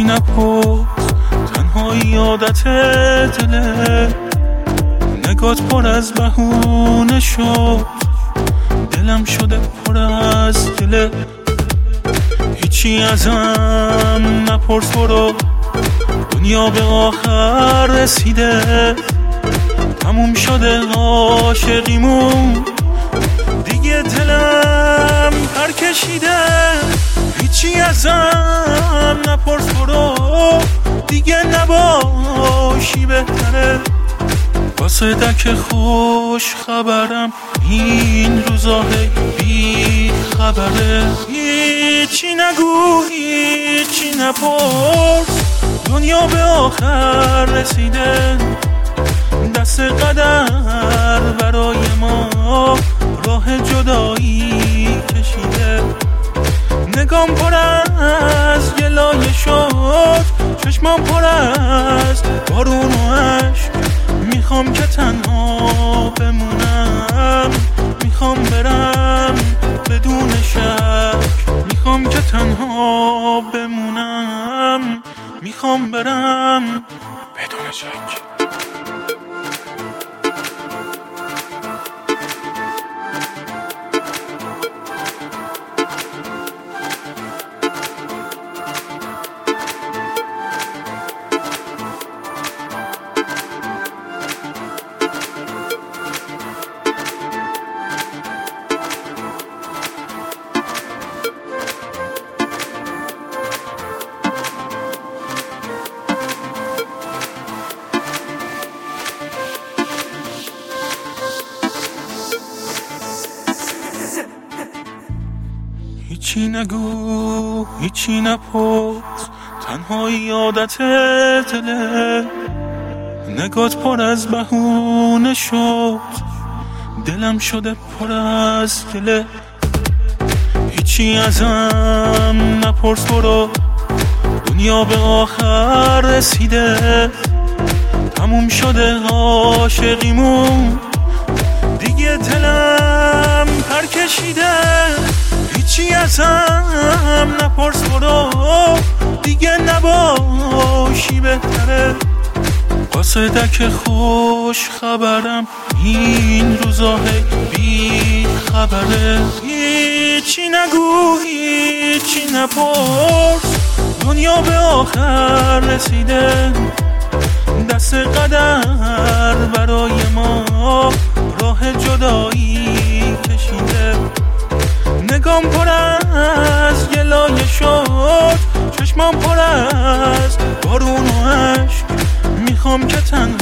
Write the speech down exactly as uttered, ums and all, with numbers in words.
نپرس تنهایی عادت دله، نگات پر از بهونه شد، دلم شده پر از گله. هیچی ازم نپرس برو، دنیا به آخر رسیده، تموم شده عاشقیمون، دیگه دلم پر کشیده. هیچی ازم نپرس برو، دیگه نباشی بهتره، واسه دک خوش خبرم این روزا بی خبره. هیچی نگو هیچی نپرس، دنیا به آخر رسیده، دست قدر برای ما راه جدایی کشیده. نگام پر از گلایه شد، چشمام پر از بارون و عشق، میخوام که تنها بمونم، میخوام برم بدون شک، میخوام که تنها بمونم، میخوام برم بدون شک. هیچی نگو هیچی نپرس، تنهایی عادت دله، نگات پر از بهونه شد، دلم شده پر از گله. هیچی ازم نپرس برو، دنیا به آخر رسیده، تموم شده عاشقیمون، دیگه دلم پر کشیده. هیچی ازم نپرس برو، دیگه نباشی بهتره، واسه دک خوش خبرم این روزا بی خبره. هیچی نگو هیچی نپرس، دنیا به آخر رسیده، دست قدر برای ما راه جدایی کشیده. نگام پر از گلایه شد، چشمام پر از بارون و عشق، میخوام که تنها